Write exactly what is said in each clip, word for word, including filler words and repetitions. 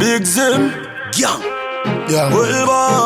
Big Zim, gang. Yeah, Well,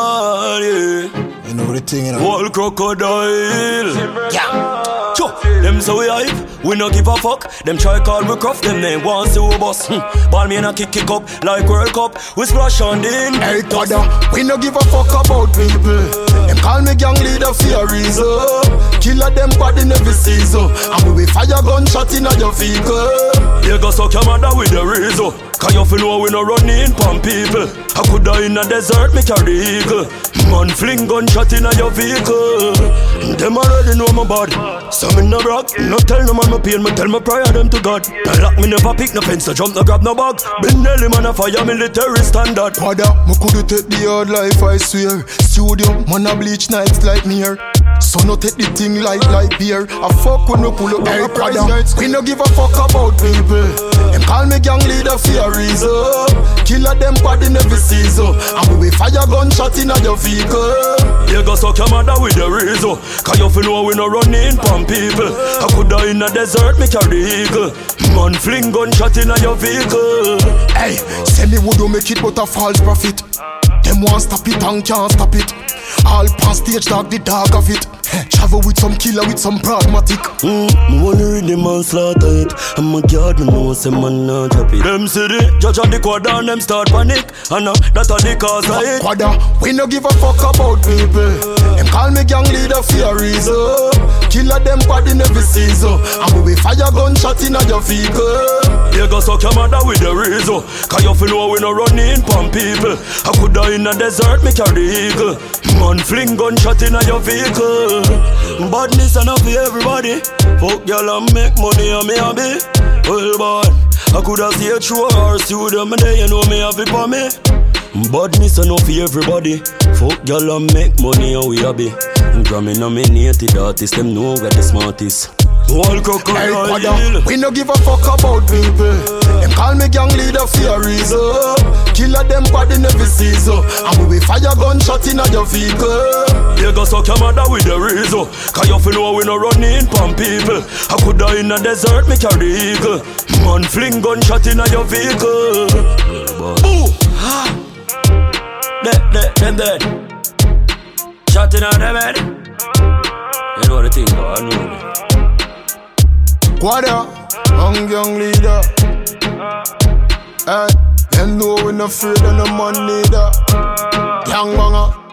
body. you know the thing, you know. Wall crocodile. Yeah. Cho, them so we hype, we no give a fuck. Them try call we cuff, them name want see we bust. Hm. Ball me and a kick kick up like World Cup. We splash on the in. Hey, brother, we no give a fuck about people. Them call me gang leader for a reason. Killer them body in every season. And we will fire gunshot in your vehicle. You go suck your mother with the reason. Cause you feel know we no running pon people. I could die in a desert, me carry eagle. Man fling gunshot in your vehicle. Them already know my body. So me no brag, no tell no man my pain. Me tell my prayer them to God. They lock me never pick no fence, no jump, no grab no bag. Been Nelly man a fire military standard. Brother, me coulda take the hard life, I swear. Studio, man a bleach nights like me here. So no take the thing like like beer. I fuck with no pull up hey, brother. We no give a fuck about people. Them call me gang leader for a reason. Killer them body in every season. And we will fire gunshot in your vehicle. You go suck your mother with the reason. Cause you feel know we no running pon people. I could die in a desert, me carry eagle. Man fling gunshot in your vehicle. Hey, say me would make it but a false prophet. Them want stop it and can't stop it. All pan stage dog the dog of it. Travel with some killer with some pragmatic. Mm, me wanna read the man slaughter it. I'm a guard, me know say man not drop it. Them city, judge on the quad and them start panic. And uh, that are the cause of it. Quadda, we no give a fuck about people. Them call me gang leader for a reason. Killer them body in every season. And we will fire gunshot in your vehicle. You go suck your mother with the reason. Cause you feel know we no running pon people. I could die in a desert, me carry eagle. Man fling gunshot in your vehicle. Badness enough for everybody. Fuck y'all and make money and me happy. Well boy, I coulda see a show or studio, me there you know me have it for me. Badness enough for everybody. Fuck y'all and make money and we happy. Grammy nominated artists, them know we're the smartest. Wall crocodile. Hey, we no give a fuck about people. Them call me gang leader for a reason. Killer them body in every season. And we will fire gunshot in your vehicle. You go suck your mother with the reason. Cause you feel know we no running pon people. I could die in a desert, me carry eagle. Man fling gunshot in your vehicle. Ooh, ha. Dead, dead, dead, dead. Shot in on them head. You know the thing though, I know it. Quadda, young young leader. Hey, them know we no afraid of no man neither. Young banger.